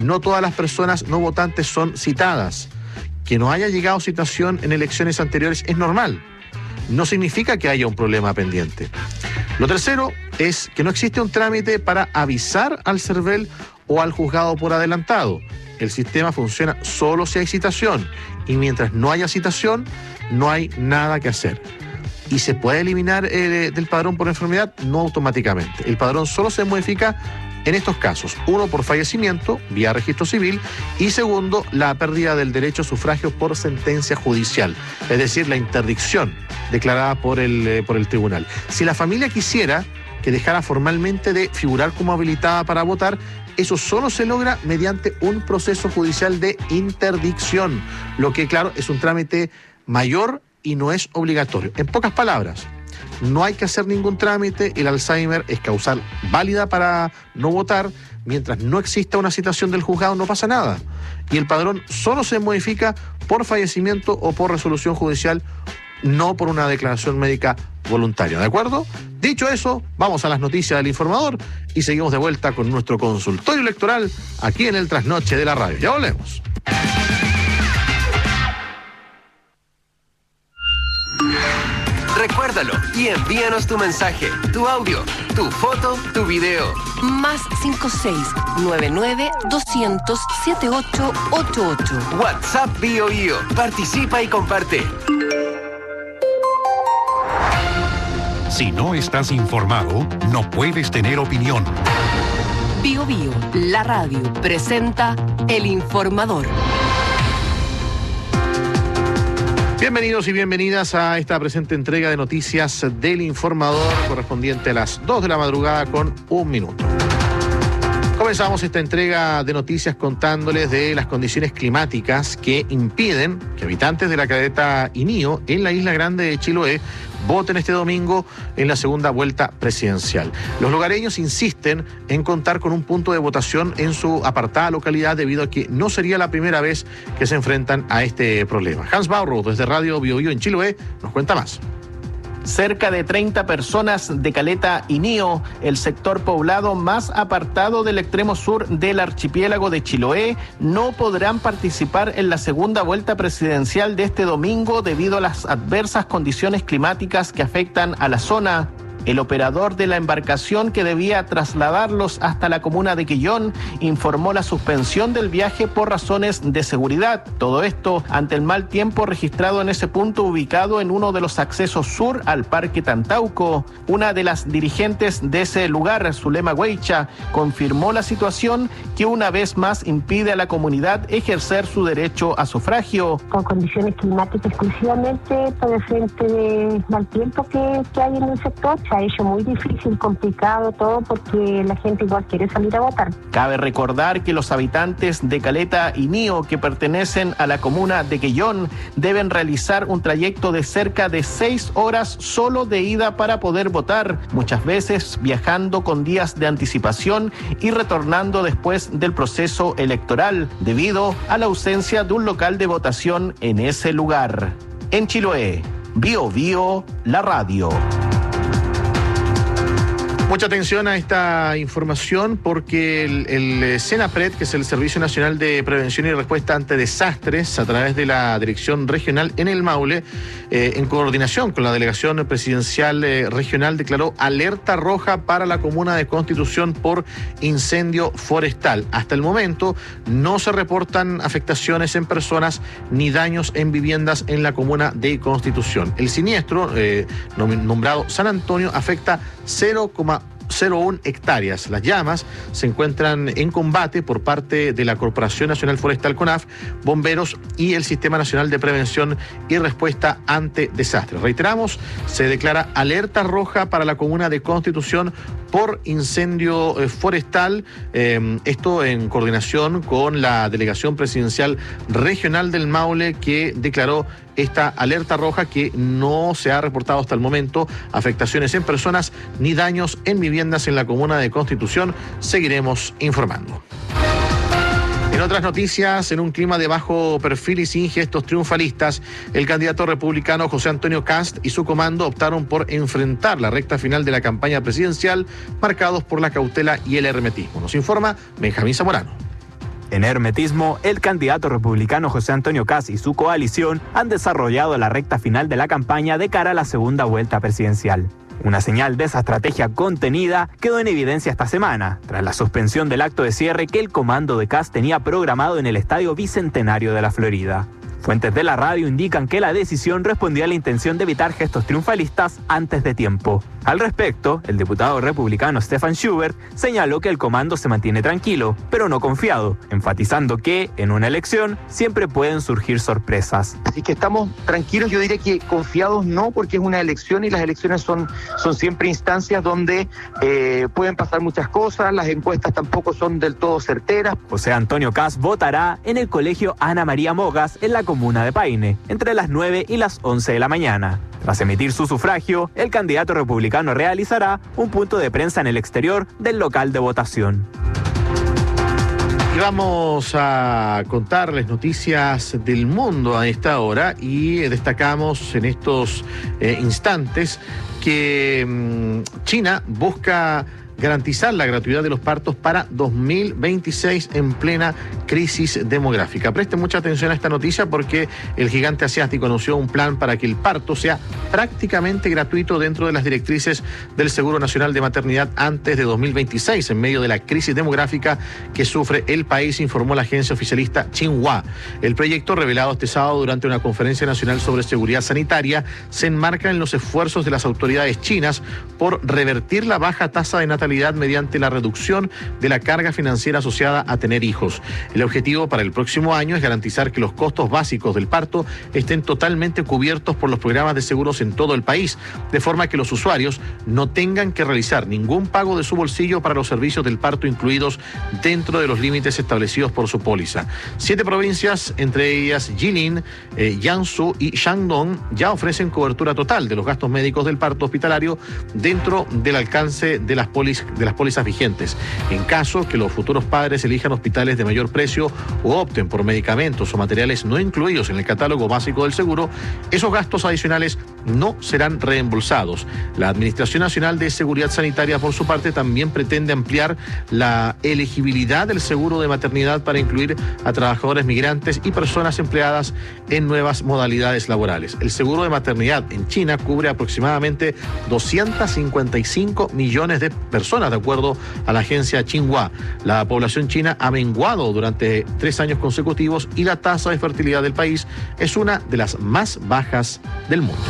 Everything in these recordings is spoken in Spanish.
no todas las personas no votantes son citadas. Que no haya llegado citación en elecciones anteriores es normal. No significa que haya un problema pendiente. Lo tercero es que no existe un trámite para avisar al CERVEL o al juzgado por adelantado. El sistema funciona solo si hay citación, y mientras no haya citación, no hay nada que hacer. ¿Y se puede eliminar del padrón por enfermedad? No automáticamente. El padrón solo se modifica en estos casos: uno, por fallecimiento, vía registro civil, y segundo, la pérdida del derecho a sufragio por sentencia judicial, es decir, la interdicción declarada por el tribunal. Si la familia quisiera que dejara formalmente de figurar como habilitada para votar, eso solo se logra mediante un proceso judicial de interdicción, lo que, claro, es un trámite mayor y no es obligatorio. En pocas palabras, no hay que hacer ningún trámite, el Alzheimer es causal válida para no votar, mientras no exista una citación del juzgado no pasa nada. Y el padrón solo se modifica por fallecimiento o por resolución judicial, no por una declaración médica voluntaria, ¿de acuerdo? Dicho eso, vamos a las noticias del Informador y seguimos de vuelta con nuestro consultorio electoral aquí en el Trasnoche de la Radio. Ya volvemos. Recuérdalo y envíanos tu mensaje, tu audio, tu foto, tu video. Más 56-99-200-7888. WhatsApp BioBio. Participa y comparte. Si no estás informado, no puedes tener opinión. BioBio, la radio, presenta El Informador. Bienvenidos y bienvenidas a esta presente entrega de noticias del Informador, correspondiente a las 2 de la madrugada con 1 minuto. Comenzamos esta entrega de noticias contándoles de las condiciones climáticas que impiden que habitantes de la caleta Inío en la Isla Grande de Chiloé voten este domingo en la segunda vuelta presidencial. Los lugareños insisten en contar con un punto de votación en su apartada localidad debido a que no sería la primera vez que se enfrentan a este problema. Hans Baurro, desde Radio BioBio en Chiloé, nos cuenta más. Cerca de 30 personas de Caleta Inío, el sector poblado más apartado del extremo sur del archipiélago de Chiloé, no podrán participar en la segunda vuelta presidencial de este domingo debido a las adversas condiciones climáticas que afectan a la zona. El operador de la embarcación que debía trasladarlos hasta la comuna de Quillón informó la suspensión del viaje por razones de seguridad. Todo esto ante el mal tiempo registrado en ese punto ubicado en uno de los accesos sur al Parque Tantauco. Una de las dirigentes de ese lugar, Zulema Weicha, confirmó la situación que una vez más impide a la comunidad ejercer su derecho a sufragio. Con condiciones climáticas exclusivamente por el frente de mal tiempo que hay en el sector, se ha hecho muy difícil, complicado todo porque la gente igual quiere salir a votar. Cabe recordar que los habitantes de Caleta Inío que pertenecen a la comuna de Quillón deben realizar un trayecto de cerca de 6 horas solo de ida para poder votar, muchas veces viajando con días de anticipación y retornando después del proceso electoral, debido a la ausencia de un local de votación en ese lugar. En Chiloé, BioBio, la radio. Mucha atención a esta información porque el SENAPRED, que es el Servicio Nacional de Prevención y Respuesta ante Desastres, a través de la Dirección Regional en el Maule, en coordinación con la Delegación Presidencial Regional, declaró alerta roja para la comuna de Constitución por incendio forestal. Hasta el momento no se reportan afectaciones en personas ni daños en viviendas en la comuna de Constitución. El siniestro, nombrado San Antonio, afecta 0,01 hectáreas. Las llamas se encuentran en combate por parte de la Corporación Nacional Forestal CONAF, bomberos y el Sistema Nacional de Prevención y Respuesta ante Desastres. Reiteramos, se declara alerta roja para la comuna de Constitución por incendio forestal, esto en coordinación con la Delegación Presidencial Regional del Maule, que declaró esta alerta roja, que no se ha reportado hasta el momento afectaciones en personas ni daños en viviendas en la comuna de Constitución. Seguiremos informando. En otras noticias, en un clima de bajo perfil y sin gestos triunfalistas, el candidato republicano José Antonio Kast y su comando optaron por enfrentar la recta final de la campaña presidencial, marcados por la cautela y el hermetismo. Nos informa Benjamín Zamorano. En hermetismo, el candidato republicano José Antonio Kast y su coalición han desarrollado la recta final de la campaña de cara a la segunda vuelta presidencial. Una señal de esa estrategia contenida quedó en evidencia esta semana, tras la suspensión del acto de cierre que el comando de Kast tenía programado en el Estadio Bicentenario de la Florida. Fuentes de la radio indican que la decisión respondía a la intención de evitar gestos triunfalistas antes de tiempo. Al respecto, el diputado republicano Stefan Schubert señaló que el comando se mantiene tranquilo, pero no confiado, enfatizando que, en una elección, siempre pueden surgir sorpresas. Así que estamos tranquilos, yo diría que confiados no, porque es una elección y las elecciones son siempre instancias donde pueden pasar muchas cosas, las encuestas tampoco son del todo certeras. José Antonio Kast votará en el colegio Ana María Mogas en la comuna de Paine, entre las 9 y las 11 de la mañana. Tras emitir su sufragio, el candidato republicano realizará un punto de prensa en el exterior del local de votación. Y vamos a contarles noticias del mundo a esta hora y destacamos en estos instantes que China busca garantizar la gratuidad de los partos para 2026 en plena crisis demográfica. Presten mucha atención a esta noticia porque el gigante asiático anunció un plan para que el parto sea prácticamente gratuito dentro de las directrices del Seguro Nacional de Maternidad antes de 2026, en medio de la crisis demográfica que sufre el país, informó la agencia oficialista Xinhua. El proyecto, revelado este sábado durante una conferencia nacional sobre seguridad sanitaria, se enmarca en los esfuerzos de las autoridades chinas por revertir la baja tasa de natalidad mediante la reducción de la carga financiera asociada a tener hijos. El objetivo para el próximo año es garantizar que los costos básicos del parto estén totalmente cubiertos por los programas de seguros en todo el país, de forma que los usuarios no tengan que realizar ningún pago de su bolsillo para los servicios del parto incluidos dentro de los límites establecidos por su póliza. 7 provincias, entre ellas Jilin, Jiangsu y Shandong, ya ofrecen cobertura total de los gastos médicos del parto hospitalario dentro del alcance de las pólizas vigentes. En caso que los futuros padres elijan hospitales de mayor precio o opten por medicamentos o materiales no incluidos en el catálogo básico del seguro, esos gastos adicionales no serán reembolsados. La Administración Nacional de Seguridad Sanitaria, por su parte, también pretende ampliar la elegibilidad del seguro de maternidad para incluir a trabajadores migrantes y personas empleadas en nuevas modalidades laborales. El seguro de maternidad en China cubre aproximadamente 255 millones de personas, de acuerdo a la agencia Xinhua. La población china ha menguado durante 3 años consecutivos y la tasa de fertilidad del país es una de las más bajas del mundo.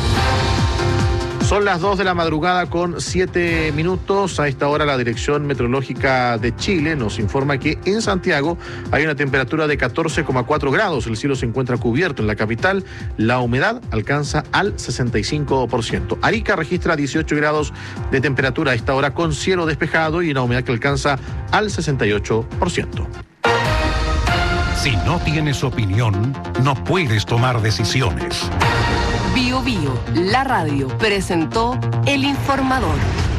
Son las 2 de la madrugada con 7 minutos. A esta hora la Dirección Meteorológica de Chile nos informa que en Santiago hay una temperatura de 14,4 grados. El cielo se encuentra cubierto en la capital. La humedad alcanza al 65%. Arica registra 18 grados de temperatura a esta hora con cielo despejado y una humedad que alcanza al 68%. Si no tienes opinión, no puedes tomar decisiones. Bio Bio, la radio, presentó El Informador.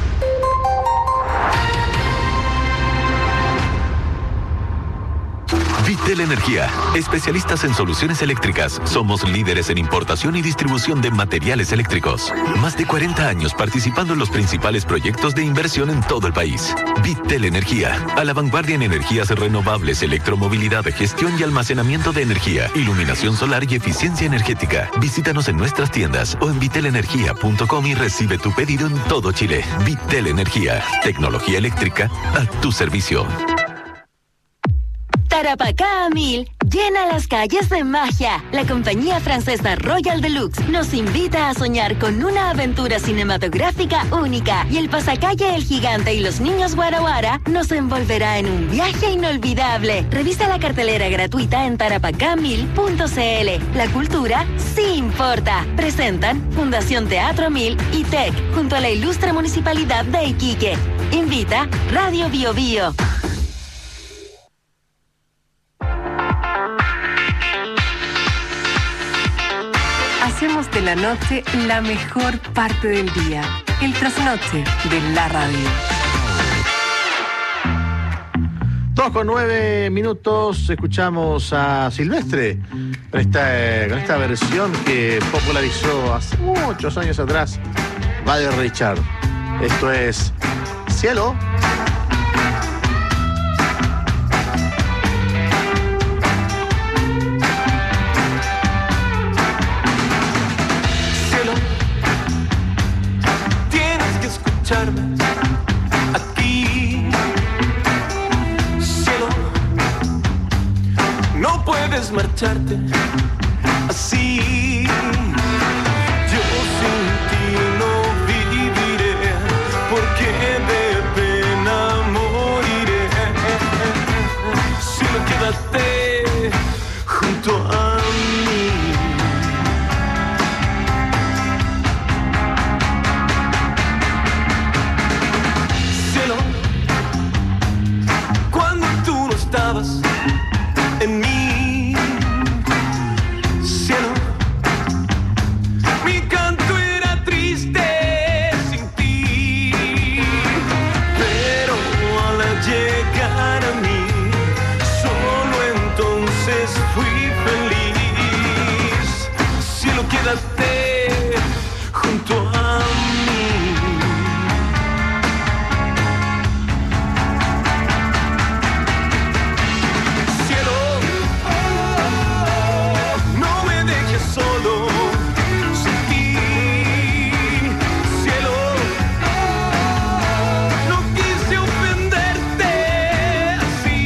Vitel Energía, especialistas en soluciones eléctricas. Somos líderes en importación y distribución de materiales eléctricos. Más de 40 años participando en los principales proyectos de inversión en todo el país. Vitel Energía, a la vanguardia en energías renovables, electromovilidad, gestión y almacenamiento de energía, iluminación solar y eficiencia energética. Visítanos en nuestras tiendas o en vitelenergia.com y recibe tu pedido en todo Chile. Vitel Energía, tecnología eléctrica a tu servicio. Tarapacá a 1000 llena las calles de magia. La compañía francesa Royal Deluxe nos invita a soñar con una aventura cinematográfica única y el pasacalle El Gigante y los Niños Guara Guara nos envolverá en un viaje inolvidable. Revisa la cartelera gratuita en tarapacá1000.cl. La cultura sí importa. Presentan Fundación Teatro 1000 y TEC junto a la ilustre Municipalidad de Iquique. Invita Radio Bio Bio. Hacemos de la noche la mejor parte del día. El trasnoche de la radio. 2:09 minutos, escuchamos a Silvestre con esta versión que popularizó hace muchos años atrás Buddy Richard. Esto es Cielo. no puedes marcharte así. Yo sin ti no viviré, porque de pena moriré. Solo quédate junto a mí. Cielo, cuando tú no estabas en mí, cielo, mi canto era triste sin ti, pero al llegar a mí, solo entonces fui feliz. Cielo, quédate junto a mí. Cielo, no me dejes solo sin ti. Cielo, no quise ofenderte así.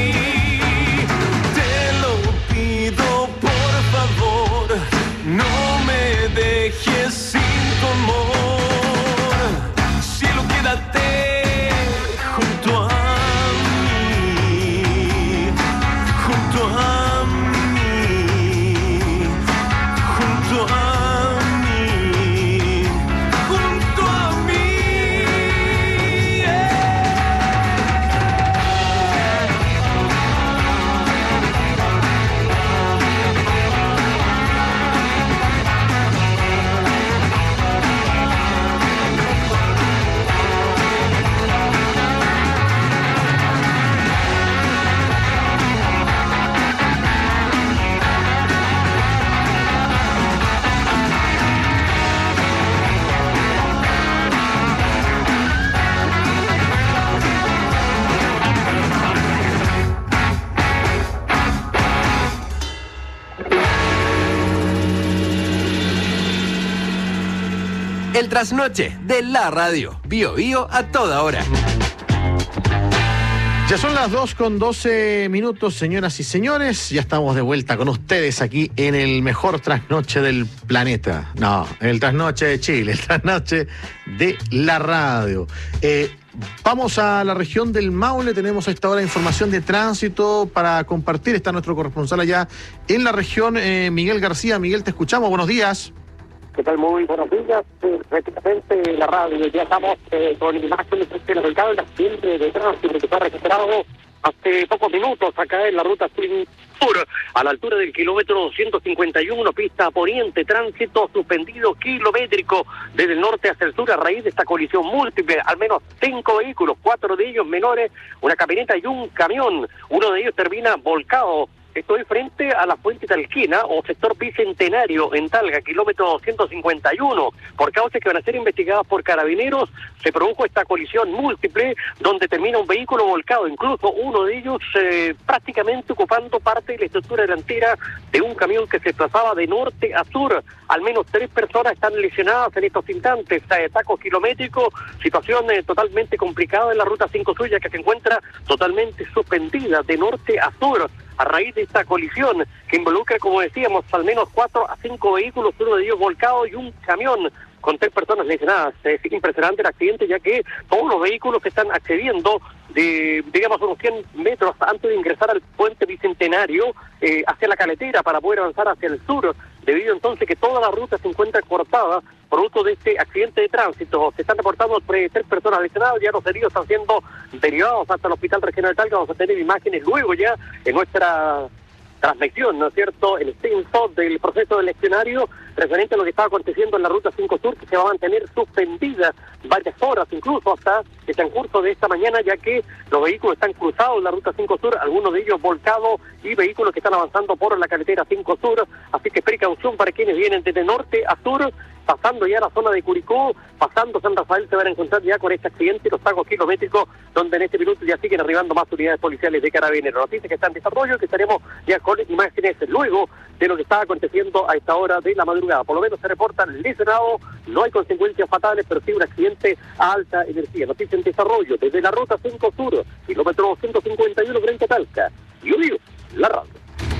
Te lo pido por favor, no me dejes sin tu amor. Cielo, quédate junto a mí, junto a mí, junto a mí, junto a mí. El trasnoche de la radio. Bio Bio a toda hora. Ya son las 2:12, señoras y señores. Ya estamos de vuelta con ustedes aquí en el mejor trasnoche del planeta. No, el trasnoche de Chile, el trasnoche de la radio. Vamos a la región del Maule. Tenemos a esta hora información de tránsito para compartir. Está nuestro corresponsal allá en la región, Miguel García. Miguel, te escuchamos. Buenos días. ¿Qué tal? Muy buenos días. Prácticamente la radio. Ya estamos con imágenes del mercado del accidente de tránsito que fue registrado hace pocos minutos acá en la ruta sur, a la altura del kilómetro 251, pista poniente, tránsito suspendido kilométrico desde el norte hacia el sur a raíz de esta colisión múltiple. Al menos 5 vehículos, 4 de ellos menores, una camioneta y un camión. Uno de ellos termina volcado. Estoy frente a la Fuente Talquina o sector Bicentenario en Talga, kilómetro 251. Por causas que van a ser investigadas por carabineros, se produjo esta colisión múltiple donde termina un vehículo volcado, incluso uno de ellos prácticamente ocupando parte de la estructura delantera de un camión que se desplazaba de norte a sur. Al menos 3 personas están lesionadas en estos instantes. Tacos kilométricos, situación totalmente complicada en la ruta 5 suya que se encuentra totalmente suspendida de norte a sur a raíz de esta colisión que involucra, como decíamos, al menos 4 a 5 vehículos, uno de ellos volcado y un camión con 3 personas lesionadas. Es impresionante el accidente, ya que todos los vehículos están accediendo de, digamos, unos 100 metros antes de ingresar al puente Bicentenario hacia la Caletera para poder avanzar hacia el sur, debido entonces que toda la ruta se encuentra cortada producto de este accidente de tránsito. Se están reportando 3 personas lesionadas, ya los heridos están siendo derivados hasta el Hospital Regional de Talca. Vamos a tener imágenes luego ya en nuestra transmisión, ¿no es cierto?, el extenso del proceso eleccionario referente a lo que estaba aconteciendo en la Ruta 5 Sur, que se va a mantener suspendida varias horas, incluso hasta el transcurso de esta mañana, ya que los vehículos están cruzados en la Ruta 5 Sur, algunos de ellos volcados y vehículos que están avanzando por la carretera 5 Sur, así que precaución para quienes vienen desde norte a sur, pasando ya la zona de Curicó, pasando San Rafael, se van a encontrar ya con este accidente, los tacos kilométricos, donde en este minuto ya siguen arribando más unidades policiales de carabineros. Noticias que están en desarrollo, que estaremos ya con imágenes luego de lo que está aconteciendo a esta hora de la madrugada. Por lo menos se reportan lesionados, no hay consecuencias fatales, pero sí un accidente a alta energía. Noticias en desarrollo desde la Ruta 5 Sur, kilómetro 251 frente a Talca. Yo digo, la radio.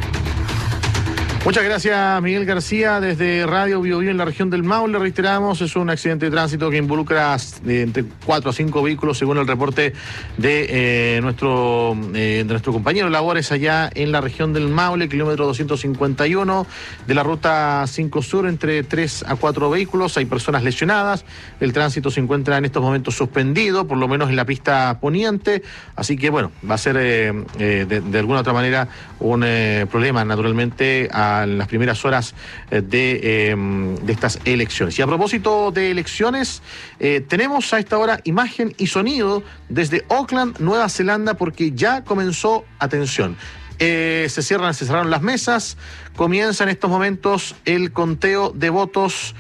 Muchas gracias, Miguel García, desde Radio Bio Bio en la región del Maule. Reiteramos, es un accidente de tránsito que involucra entre 4 a 5 vehículos, según el reporte de nuestro compañero de labores allá en la región del Maule, kilómetro 251 de la ruta 5 Sur, entre 3 a 4 vehículos. Hay personas lesionadas. El tránsito se encuentra en estos momentos suspendido, por lo menos en la pista poniente. Así que, bueno, va a ser de alguna otra manera un problema, naturalmente, en las primeras horas de estas elecciones. Y a propósito de elecciones, tenemos a esta hora imagen y sonido desde Auckland, Nueva Zelanda, porque ya comenzó, atención, se cerraron las mesas, comienza en estos momentos el conteo de votos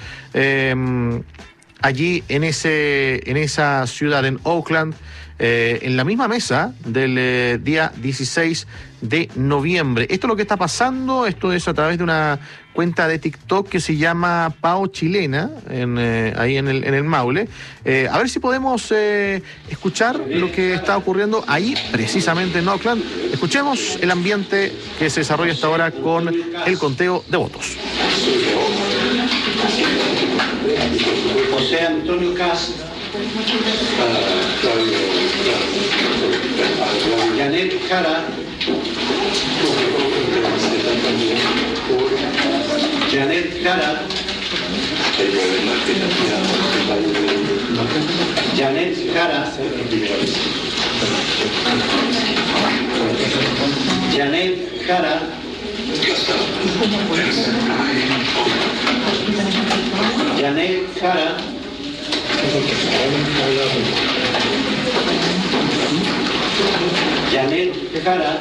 allí en esa ciudad, en Auckland, en la misma mesa del día 16 de noviembre. Esto es lo que está pasando, esto es a través de una cuenta de TikTok que se llama Pao Chilena, ahí en el Maule. A ver si podemos escuchar lo que está ocurriendo ahí, precisamente en Auckland. Escuchemos el ambiente que se desarrolla hasta ahora con el conteo de votos. José Antonio Cast, Janet Jara, Janet Jara, Janet Jara, Janet Jara, Janet Jara, Janet Jara,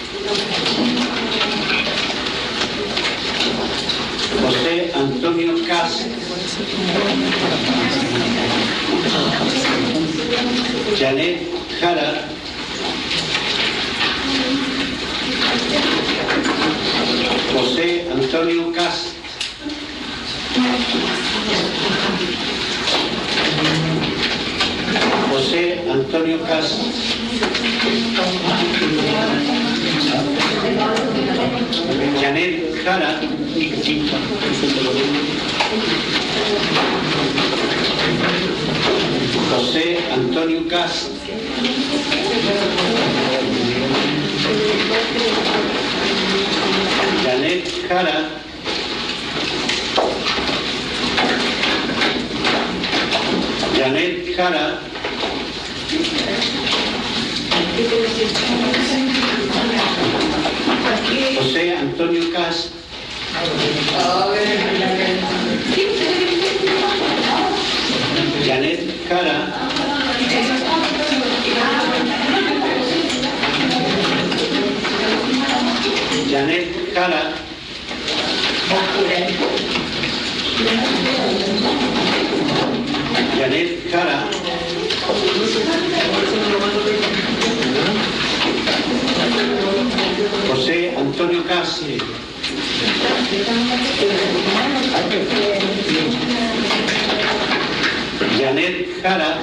José Antonio Cast, Janet Jara, José Antonio Cast, José Antonio Cast, Janet Jara, José Antonio Cast, Janet Jara, Janet Jara, José Antonio Cast, Janet Jara, Janet Jara, Janet Jara, José Antonio Cast, Janet Jara,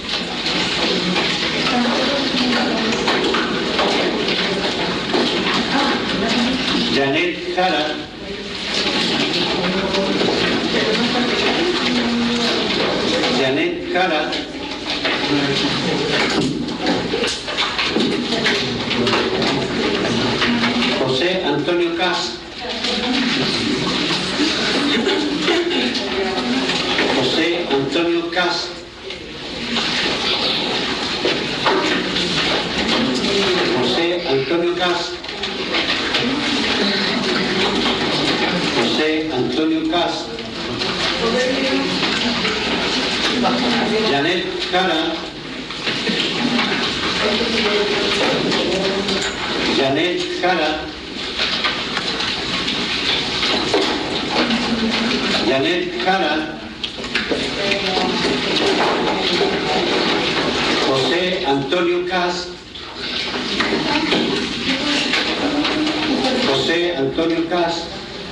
Janet Jara, Janet Jara, José Antonio Cast, José Antonio Cast, José Antonio Cast, José Antonio Cast, Janet Jara, Janet Jara, Janet Jara, José Antonio Cast, José Antonio Cast,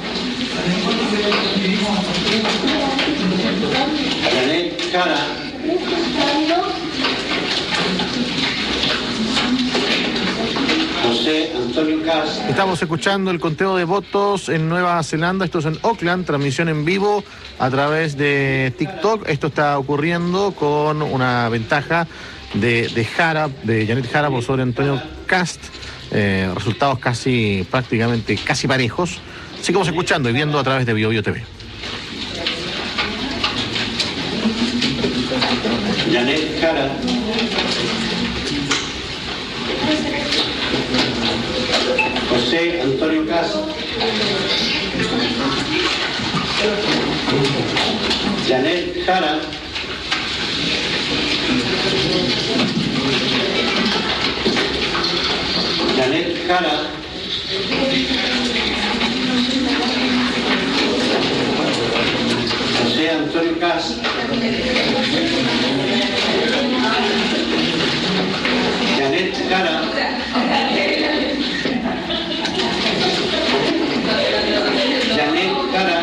Janet Jara, José Antonio Cast. Estamos escuchando el conteo de votos en Nueva Zelanda, esto es en Auckland, transmisión en vivo a través de TikTok. Esto está ocurriendo con una ventaja de Janet Jara por sobre Antonio Cast. Resultados prácticamente parejos. Sigamos escuchando y viendo a través de BioBio TV. Janet Jara. José Antonio Cast. Janet Jara. Janet Jara. José Antonio Cast. Janet Jara. Janet Jara.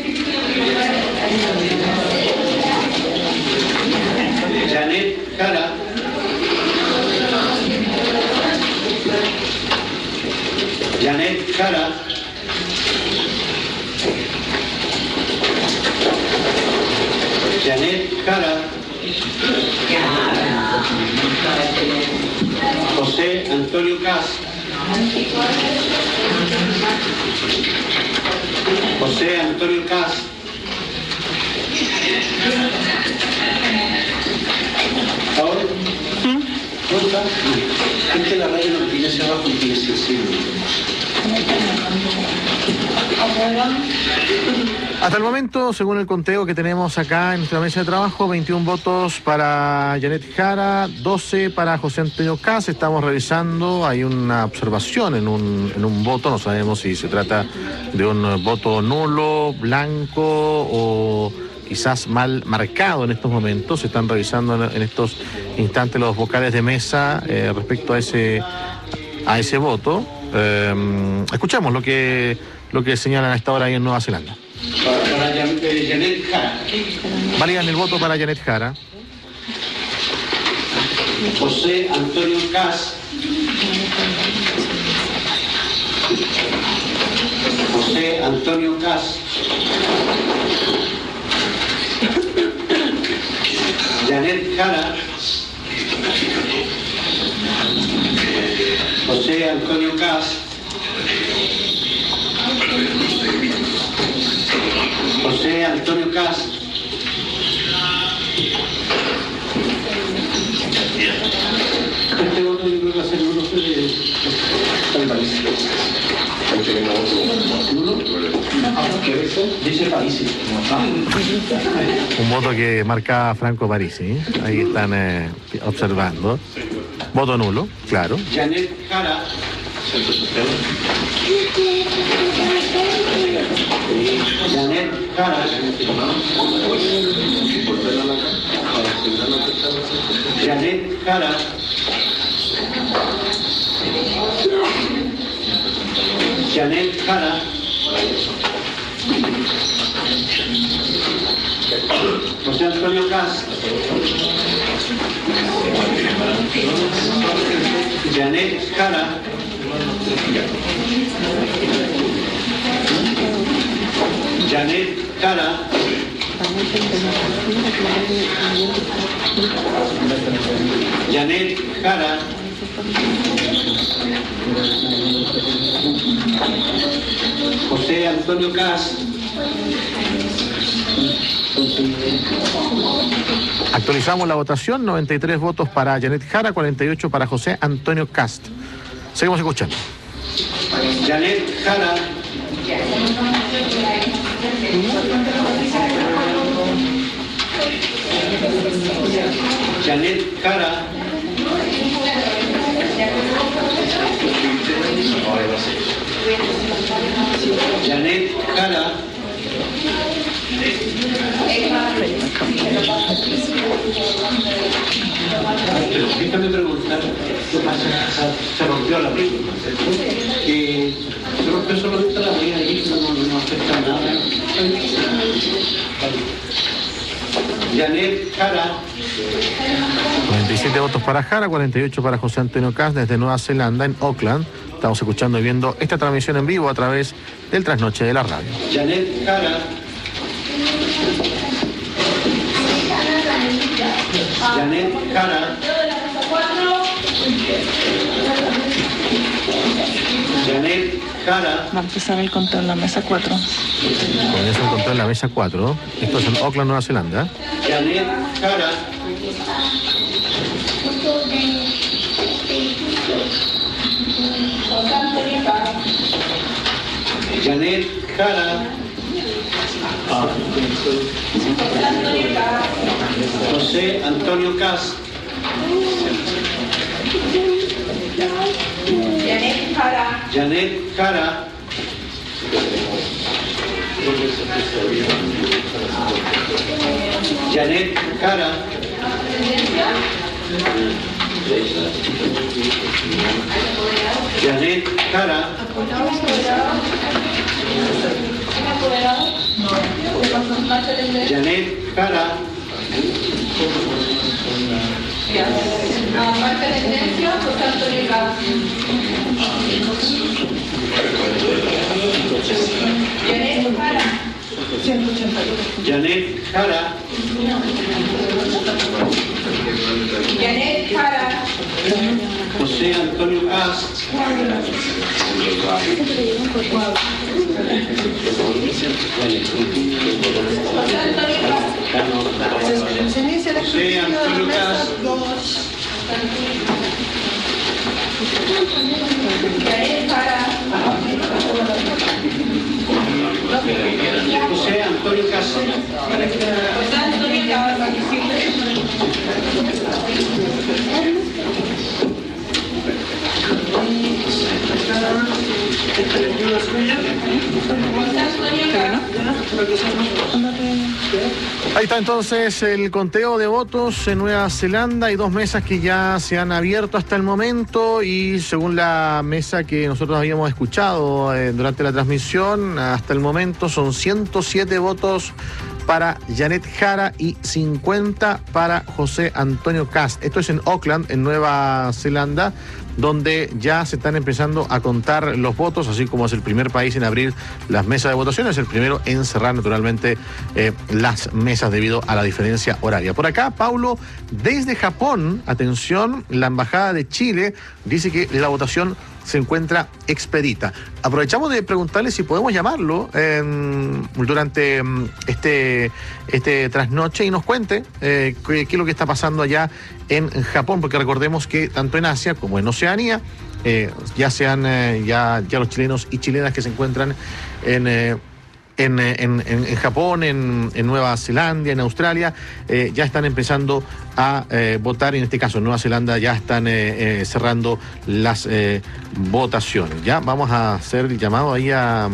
Janet Jara. Janet Jara. Janet Jara. José Antonio Cast. José Antonio Cast. ¿Ahora? Es que la radio no tiene hacia abajo y tiene sensible. Hasta el momento, según el conteo que tenemos acá en nuestra mesa de trabajo, 21 votos para Janet Jara, 12 para José Antonio Cast. Estamos revisando, hay una observación en un voto, no sabemos si se trata de un voto nulo, blanco o quizás mal marcado en estos momentos. Se están revisando en estos instantes los vocales de mesa respecto a ese voto. Escuchamos lo que señalan a esta hora ahí en Nueva Zelanda. Para Janet Jara. Validan el voto para Janet Jara. José Antonio Cast. José Antonio Cast. Janet Jara. José Antonio Cast. José Antonio Cast. Este voto yo creo que va a ser uno de París. Dice París. Un voto que marca Franco Parisi, ¿eh? Ahí están observando. Voto nulo, claro. Janet Jara. Janet Jara. Janet Jara. Janet Jara. José Antonio Cast. Janet Jara. Janet Jara. Janet Jara. José Antonio Cast. Actualizamos la votación, 93 votos para Janet Jara, 48 para José Antonio Cast. Seguimos escuchando. Janet Jara. Janet Jara. Janet Jara. Déjame preguntar qué pasa. Se rompió la película. Se rompió solamente la vía ahí, no afecta nada. Janet Jara. 47 votos para Jara, 48 para José Antonio Cast desde Nueva Zelanda, en Auckland, Estamos escuchando y viendo esta transmisión en vivo a través del Trasnoche de la radio. Janet Jara. Janet Jara. Janet Jara. Va a empezar el conteo en la mesa 4. Comienza el conteo en la mesa 4. Esto es en Auckland, Nueva Zelanda. Janet Jara. Janet Jara. José Antonio Cast. Janet Jara. Janet Jara. Janet Jara. Janet Jara. Janet Jara. Marca tendencia, José Antonio Cast. Janet Jara. 181. Janet Jara. Janet Jara. José Antonio Cast. José Antonio Cast. José Antonio Cast. Ahí está entonces el conteo de votos en Nueva Zelanda. Hay 2 mesas que ya se han abierto hasta el momento y según la mesa que nosotros habíamos escuchado durante la transmisión, hasta el momento son 107 votos para Janet Jara y 50 para José Antonio Cast. Esto es en Auckland, en Nueva Zelanda, donde ya se están empezando a contar los votos, así como es el primer país en abrir las mesas de votación, es el primero en cerrar naturalmente las mesas debido a la diferencia horaria. Por acá, Paulo, desde Japón, atención, la Embajada de Chile dice que la votación se encuentra expedita. Aprovechamos de preguntarle si podemos llamarlo durante este trasnoche y nos cuente qué es lo que está pasando allá en Japón, porque recordemos que tanto en Asia como en Oceanía ya los chilenos y chilenas que se encuentran en Japón, en Nueva Zelanda, en Australia, ya están empezando a votar. En este caso, en Nueva Zelanda ya están cerrando las votaciones. Ya vamos a hacer el llamado ahí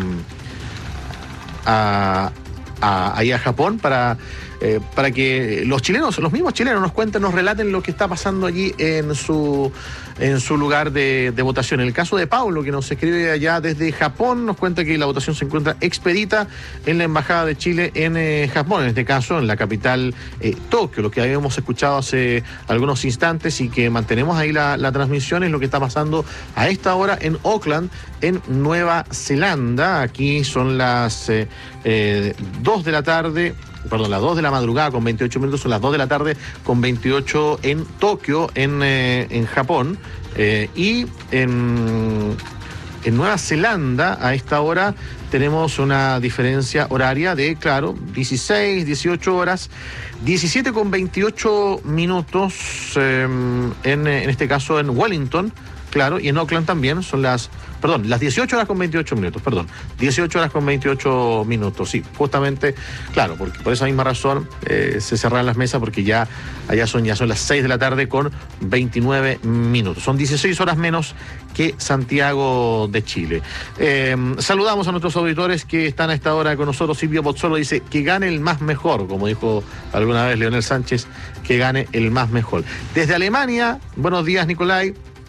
ahí a Japón para que los chilenos, los mismos chilenos, nos cuenten, nos relaten lo que está pasando allí en su lugar de votación. En el caso de Paulo, que nos escribe allá desde Japón, nos cuenta que la votación se encuentra expedita en la Embajada de Chile en Japón, en este caso en la capital Tokio. Lo que habíamos escuchado hace algunos instantes y que mantenemos ahí la transmisión es lo que está pasando a esta hora en Auckland, en Nueva Zelanda. Aquí son las 2 de la tarde. Perdón, las 2 de la madrugada con 28 minutos, son las 2 de la tarde con 28 en Tokio, en Japón. Y en Nueva Zelanda, a esta hora, tenemos una diferencia horaria de, claro, 16, 18 horas, 17 con 28 minutos, en este caso en Wellington, claro, y en Auckland también son las 18 horas con 28 minutos, 18 horas con 28 minutos, sí, justamente, claro, porque por esa misma razón se cerraron las mesas, porque ya son las 6 de la tarde con 29 minutos, son 16 horas menos que Santiago de Chile. Saludamos a nuestros auditores que están a esta hora con nosotros. Silvio Pozzolo dice que gane el más mejor, como dijo alguna vez Leonel Sánchez, que gane el más mejor. Desde Alemania, buenos días, Nicolai.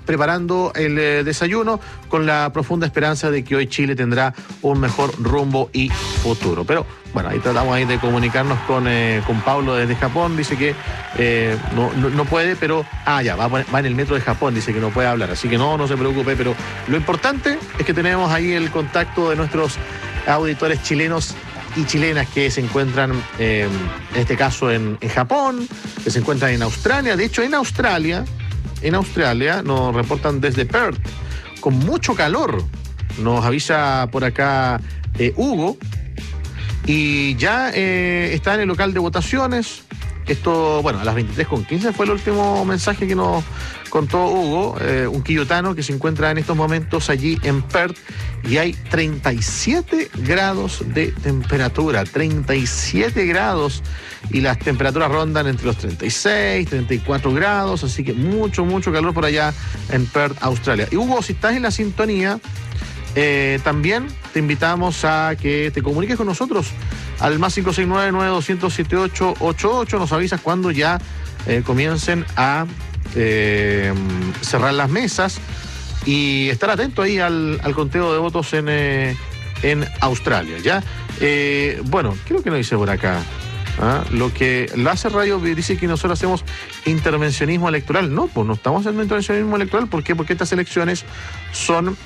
preparando el desayuno con la profunda esperanza de que hoy Chile tendrá un mejor rumbo y futuro. Pero bueno, ahí tratamos ahí de comunicarnos con Pablo desde Japón. Dice que no puede, pero va en el metro de Japón, dice que no puede hablar, así que no se preocupe, pero lo importante es que tenemos ahí el contacto de nuestros auditores chilenos y chilenas que se encuentran, en este caso en Japón, que se encuentran en Australia. De hecho, en Australia nos reportan desde Perth, con mucho calor. Nos avisa por acá Hugo, y ya está en el local de votaciones. Esto, bueno, a las 23:15 fue el último mensaje que nos contó Hugo, un quillotano que se encuentra en estos momentos allí en Perth, y hay 37 grados de temperatura, 37 grados, y las temperaturas rondan entre los 36, 34 grados, así que mucho calor por allá en Perth, Australia. Y Hugo, si estás en la sintonía, también te invitamos a que te comuniques con nosotros al más 569-9200-7888. Nos avisas cuando ya comiencen a cerrar las mesas, y estar atento ahí al conteo de votos en Australia. ¿Ya? Bueno, ¿qué es lo que nos dice por acá? Lo que Láser Radio dice que nosotros hacemos intervencionismo electoral. No, pues no estamos haciendo intervencionismo electoral. ¿Por qué? Porque estas elecciones son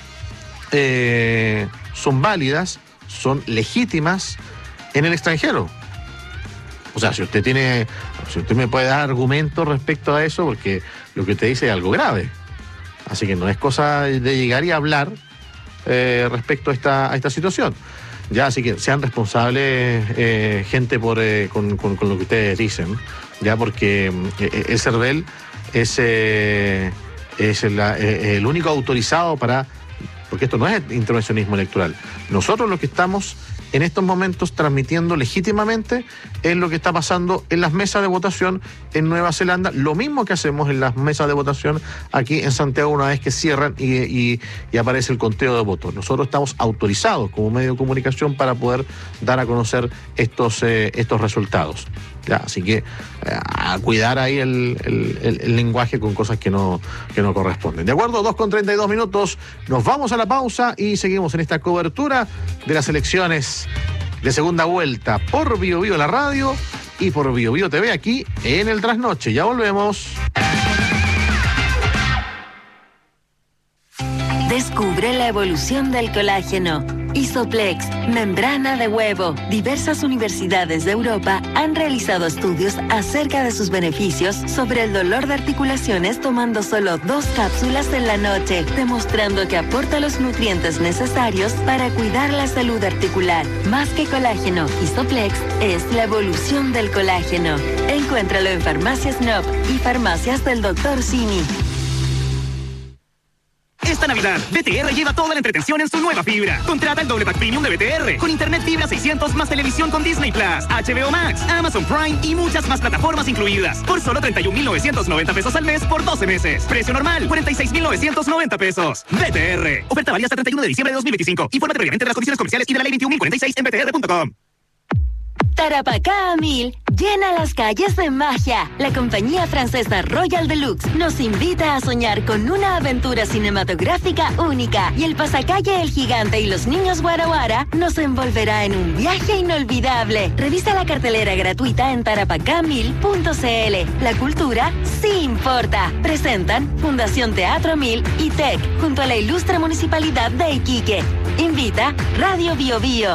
válidas, son legítimas en el extranjero. O sea, si usted me puede dar argumentos respecto a eso, porque lo que usted dice es algo grave. Así que no es cosa de llegar y hablar respecto a esta situación. Ya, así que sean responsables, gente, con lo que ustedes dicen, ya, porque el CERVEL es el único autorizado porque esto no es intervencionismo electoral. Nosotros lo que estamos en estos momentos transmitiendo legítimamente es lo que está pasando en las mesas de votación en Nueva Zelanda, lo mismo que hacemos en las mesas de votación aquí en Santiago una vez que cierran y aparece el conteo de votos. Nosotros estamos autorizados como medio de comunicación para poder dar a conocer estos resultados. Ya, así que a cuidar ahí el lenguaje con cosas que no corresponden. De acuerdo, 2:32, nos vamos a la pausa y seguimos en esta cobertura de las elecciones de segunda vuelta por Bio Bio la radio y por Bio Bio TV aquí en el Trasnoche. Ya volvemos. Descubre la evolución del colágeno. Isoplex, membrana de huevo. Diversas universidades de Europa han realizado estudios acerca de sus beneficios sobre el dolor de articulaciones tomando solo 2 cápsulas en la noche, demostrando que aporta los nutrientes necesarios para cuidar la salud articular. Más que colágeno, Isoplex es la evolución del colágeno. Encuéntralo en Farmacias Nob y Farmacias del Dr. Simi. Esta Navidad, BTR lleva toda la entretención en su nueva fibra. Contrata el doble pack premium de BTR con internet fibra 600 más televisión con Disney Plus, HBO Max, Amazon Prime y muchas más plataformas incluidas. Por solo 31,990 pesos al mes por 12 meses. Precio normal, 46,990 pesos. BTR. Oferta válida hasta 31 de diciembre de 2025. Infórmate previamente de las condiciones comerciales y de la ley 21.046 en btr.com. Tarapacá a 1000 llena las calles de magia. La compañía francesa Royal Deluxe nos invita a soñar con una aventura cinematográfica única, y el pasacalle El Gigante y los Niños Guara Guara nos envolverá en un viaje inolvidable. Revisa la cartelera gratuita en tarapacá1000.cl. La cultura sí importa. Presentan Fundación Teatro 1000 y TEC junto a la ilustre Municipalidad de Iquique. Invita Radio Bio Bio.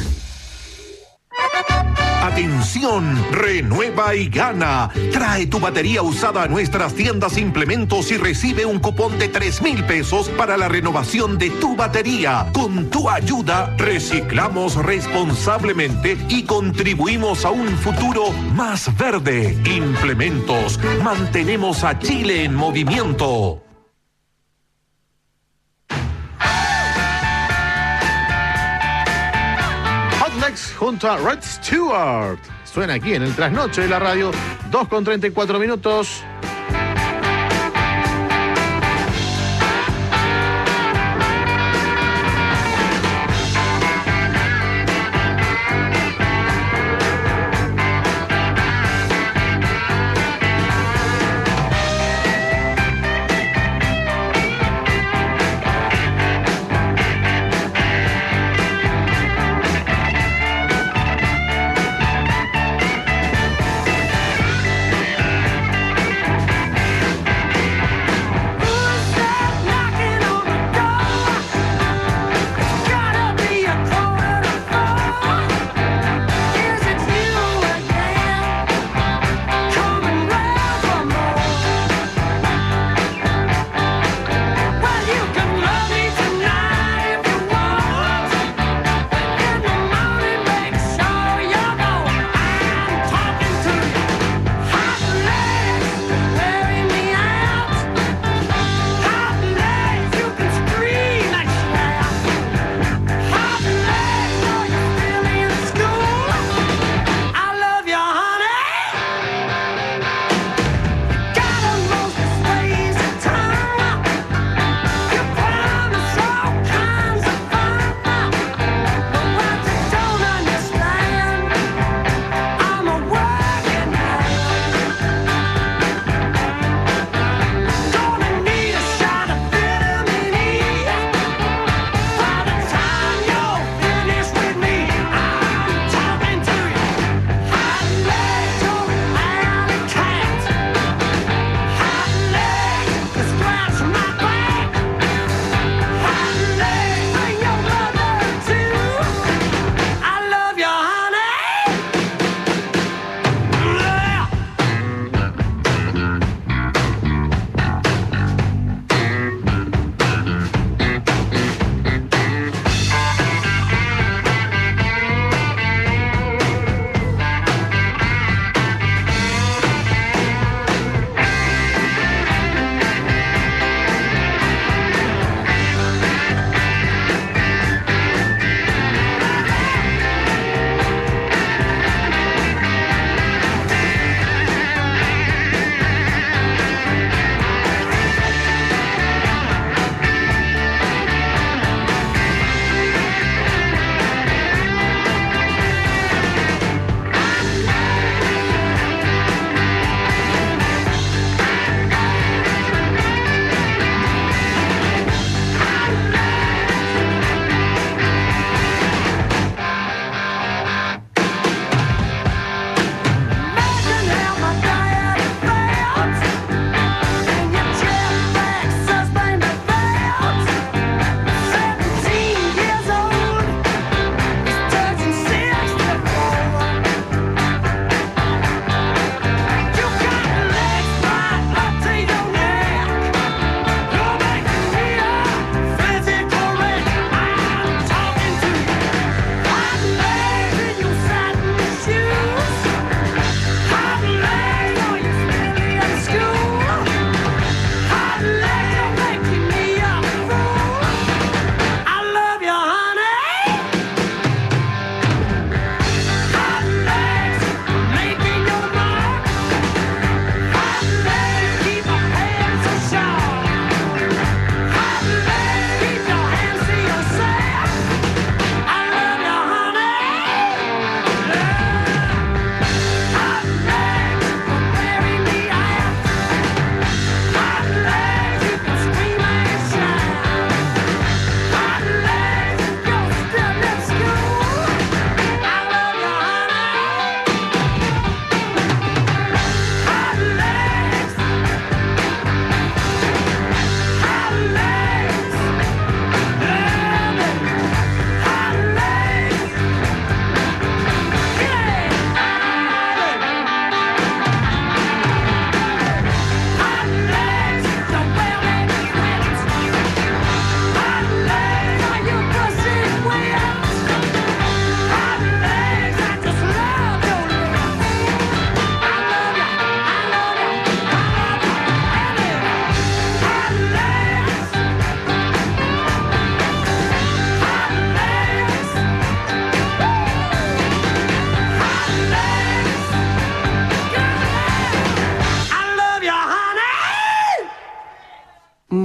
Atención, renueva y gana. Trae tu batería usada a nuestras tiendas Implementos y recibe un cupón de 3,000 pesos para la renovación de tu batería. Con tu ayuda, reciclamos responsablemente y contribuimos a un futuro más verde. Implementos, mantenemos a Chile en movimiento. Junto a Rod Stewart. Suena aquí en el Trasnoche de la radio, 2:34.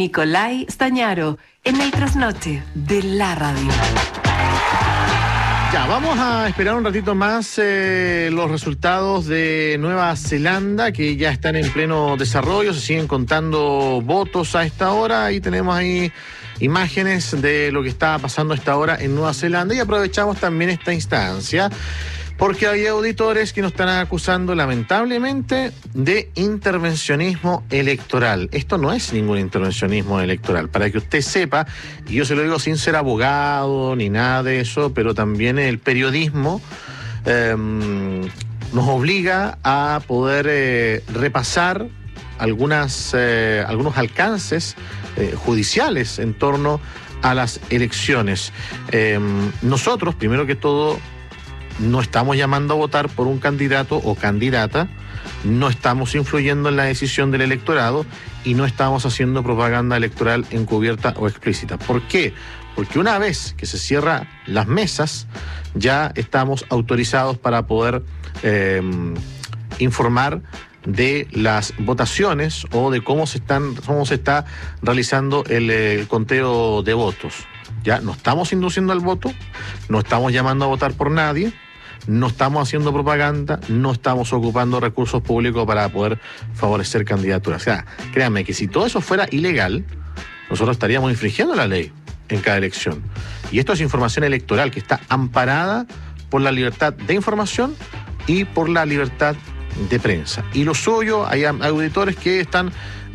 Nicolai Stañaro, en el trasnoche de la radio. Ya, vamos a esperar un ratito más los resultados de Nueva Zelanda, que ya están en pleno desarrollo, se siguen contando votos a esta hora y tenemos ahí imágenes de lo que está pasando a esta hora en Nueva Zelanda, y aprovechamos también esta instancia porque hay auditores que nos están acusando lamentablemente de intervencionismo electoral. Esto no es ningún intervencionismo electoral, para que usted sepa, y yo se lo digo sin ser abogado ni nada de eso, pero también el periodismo nos obliga a poder repasar algunos alcances judiciales en torno a las elecciones. Nosotros, primero que todo, no estamos llamando a votar por un candidato o candidata, no estamos influyendo en la decisión del electorado y no estamos haciendo propaganda electoral encubierta o explícita. ¿Por qué? Porque una vez que se cierran las mesas, ya estamos autorizados para poder informar de las votaciones o de cómo se está realizando el conteo de votos. Ya no estamos induciendo al voto, no estamos llamando a votar por nadie, no estamos haciendo propaganda, no estamos ocupando recursos públicos para poder favorecer candidaturas. O sea, créanme que si todo eso fuera ilegal, nosotros estaríamos infringiendo la ley en cada elección. Y esto es información electoral que está amparada por la libertad de información y por la libertad de prensa. Y lo suyo, hay auditores que están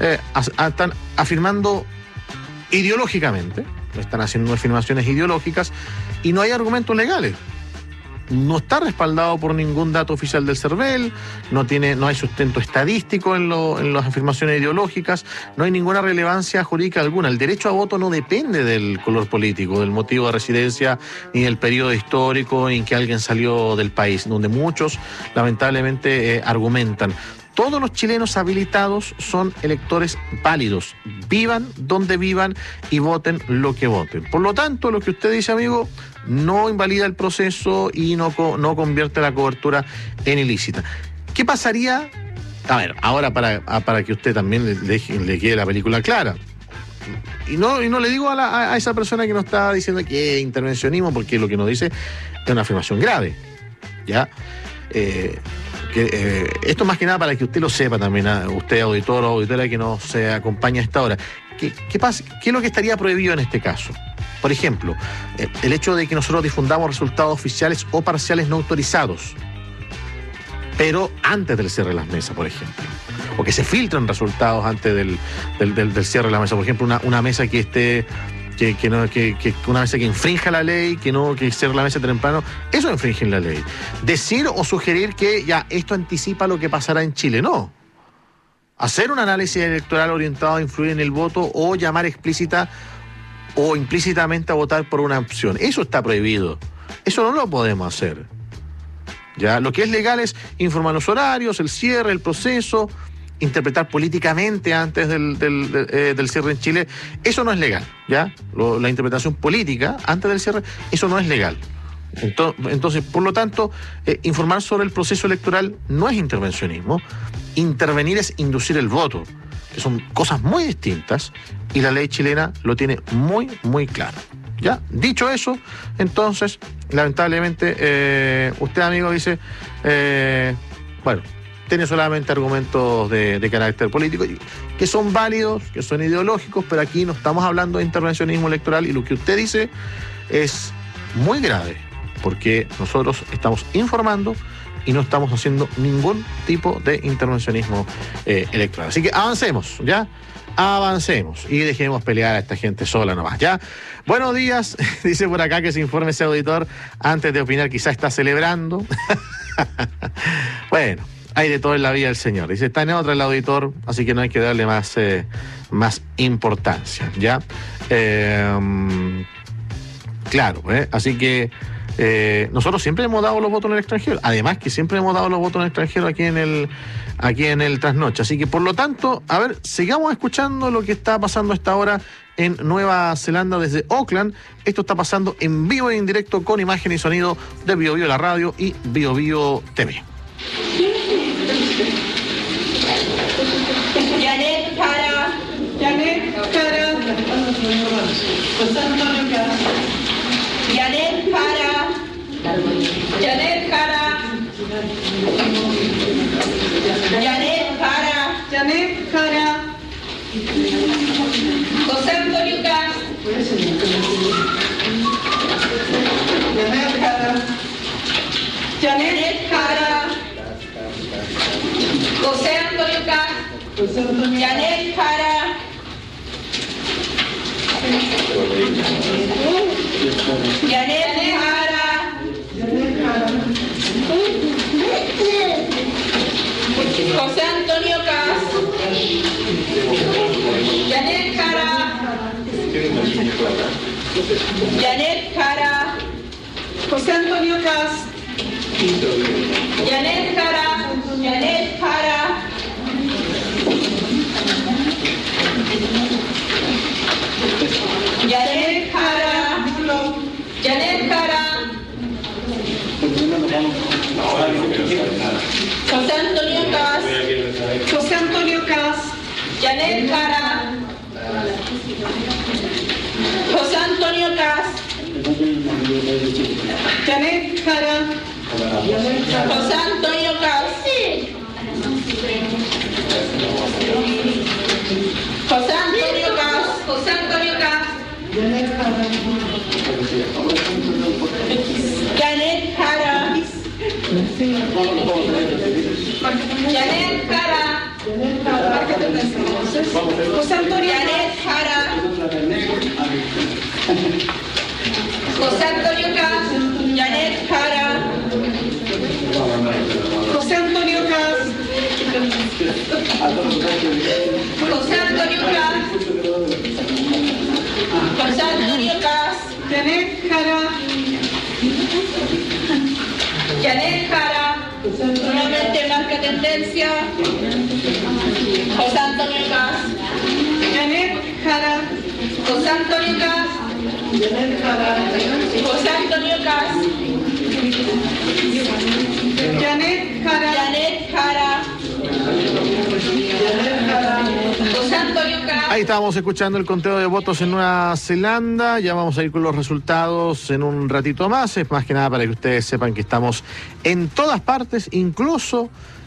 afirmando ideológicamente, están haciendo afirmaciones ideológicas y no hay argumentos legales. No está respaldado por ningún dato oficial del CERVEL, no hay sustento estadístico en las afirmaciones ideológicas, no hay ninguna relevancia jurídica alguna. El derecho a voto no depende del color político, del motivo de residencia, ni del periodo histórico en que alguien salió del país, donde muchos lamentablemente argumentan. Todos los chilenos habilitados son electores válidos, vivan donde vivan y voten lo que voten. Por lo tanto, lo que usted dice, amigo, no invalida el proceso y no convierte la cobertura en ilícita. ¿Qué pasaría? A ver, ahora para que usted también le quede la película clara. Y no le digo a esa persona que nos está diciendo que es intervencionismo, porque lo que nos dice es una afirmación grave, ¿ya? Esto más que nada para que usted lo sepa también, usted auditor o auditora que nos acompaña a esta hora. ¿Qué pasa? ¿Qué es lo que estaría prohibido en este caso? Por ejemplo, el hecho de que nosotros difundamos resultados oficiales o parciales no autorizados, pero antes del cierre de las mesas, por ejemplo. O que se filtren resultados antes del cierre de la mesa. Por ejemplo, una mesa que esté... una mesa que infrinja la ley, que cierre la mesa temprano, eso infringe la ley. Decir o sugerir que ya esto anticipa lo que pasará en Chile, no. Hacer un análisis electoral orientado a influir en el voto o llamar explícita o implícitamente a votar por una opción, eso está prohibido. Eso no lo podemos hacer. Ya, lo que es legal es informar los horarios, el cierre, el proceso, interpretar políticamente antes del cierre en Chile. Eso no es legal, ¿ya? La interpretación política antes del cierre, eso no es legal. Entonces, por lo tanto, informar sobre el proceso electoral no es intervencionismo. Intervenir es inducir el voto, que son cosas muy distintas, y la ley chilena lo tiene muy, muy claro. ¿Ya? Dicho eso, entonces, lamentablemente, usted, amigo, dice, bueno, tiene solamente argumentos de carácter político, que son válidos, que son ideológicos, pero aquí no estamos hablando de intervencionismo electoral, y lo que usted dice es muy grave, porque nosotros estamos informando y no estamos haciendo ningún tipo de intervencionismo electoral. Así que avancemos, ¿ya? Avancemos y dejemos pelear a esta gente sola nomás, ¿ya? Buenos días, dice por acá que se informe ese auditor antes de opinar, quizá está celebrando. Bueno, hay de todo en la vida del señor. Dice, está en otra el auditor, así que no hay que darle más importancia, ¿ya? Claro, así que nosotros siempre hemos dado los votos en el extranjero. Además que siempre hemos dado los votos en el extranjero aquí en el Trasnoche. Así que, por lo tanto, a ver, sigamos escuchando lo que está pasando a esta hora en Nueva Zelanda desde Auckland. Esto está pasando en vivo e en directo con imagen y sonido de Bio Bio la radio y Bio Bio TV. Janet, cara. Jara. Janet Jara. Janet Jara. Janet Jara. José Antonio Cas. Janet Jara. Janet Jara. José Antonio Cas. Janet Jara. Janet Jara. José Antonio Cas. Janet Jara. Janet Jara. José Antonio Cas. Janet Jara. Janet Jara. Janet Jara. Janet Jara. José Antonio Cas. José Antonio Cas. Janet Jara. José Antonio Cas. Janet Jara. José Antonio Cas. José Antonio Cas. José Antonio Cas. Janet Jara. Janet Jara. José Antonio Janet Jara. José Antonio Cas. Janet Jara. José Antonio Cas. José Antonio Cas. José Antonio Cas. Janet Jara. Janet Jara. Nuevamente marca tendencia. José Antonio Cas. Janet Jara. José Antonio Cas. Janet Jara. José Antonio Cas. Janet Jara. Janet Jara. José Antonio Cas. Ahí estábamos escuchando el conteo de votos en Nueva Zelanda. Ya vamos a ir con los resultados en un ratito más. Es más que nada para que ustedes sepan que estamos en todas partes, incluso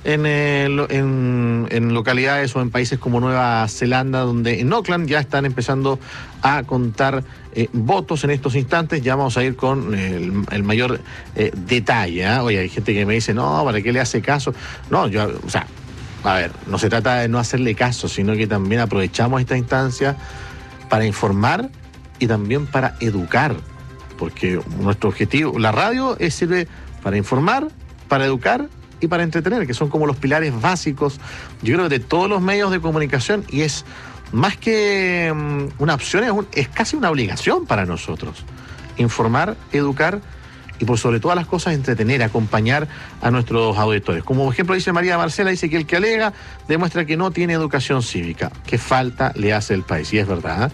en localidades o en países como Nueva Zelanda, donde en Auckland ya están empezando a contar votos en estos instantes. Ya vamos a ir con el mayor detalle, ¿eh? Oye, hay gente que me dice, no, ¿para qué le hace caso? No, a ver, no se trata de no hacerle caso, sino que también aprovechamos esta instancia para informar y también para educar, porque nuestro objetivo, la radio sirve para informar, para educar y para entretener, que son como los pilares básicos, yo creo, de todos los medios de comunicación, y es más que una opción, es casi una obligación para nosotros, informar, educar y por sobre todas las cosas entretener, acompañar a nuestros auditores. Como ejemplo dice María Marcela, dice que el que alega demuestra que no tiene educación cívica. ¿Qué falta le hace el país? Y es verdad.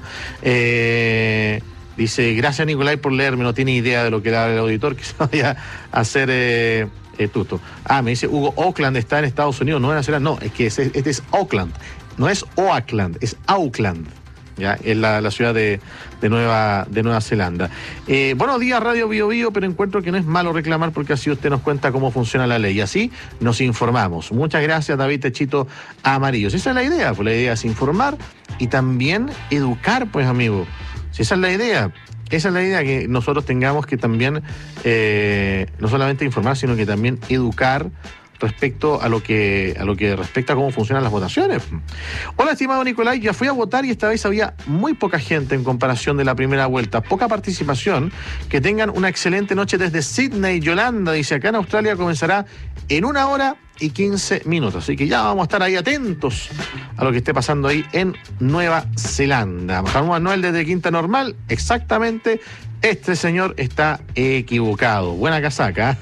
Dice, gracias Nicolai por leerme, no tiene idea de lo que da el auditor, que se vaya a hacer tuto. Me dice Hugo, Auckland está en Estados Unidos, no en Nueva Zelanda. No, es que este es Auckland, no es Oakland, es Auckland. Ya, es la ciudad de Nueva Zelanda. Buenos días, Radio Bio Bio, pero encuentro que no es malo reclamar porque así usted nos cuenta cómo funciona la ley. Así nos informamos. Muchas gracias, David Techito Amarillos. Esa es la idea, pues la idea es informar y también educar, pues, amigo. Si esa es la idea. Esa es la idea, que nosotros tengamos que también no solamente informar, sino que también educar respecto a lo que respecta a cómo funcionan las votaciones. Hola, estimado Nicolai, ya fui a votar y esta vez había muy poca gente en comparación de la primera vuelta, poca participación. Que tengan una excelente noche desde Sydney. Yolanda dice, acá en Australia comenzará en 1 hora y 15 minutos, así que ya vamos a estar ahí atentos a lo que esté pasando ahí en Nueva Zelanda. Juan Manuel desde Quinta Normal, exactamente. Este señor está equivocado. Buena casaca.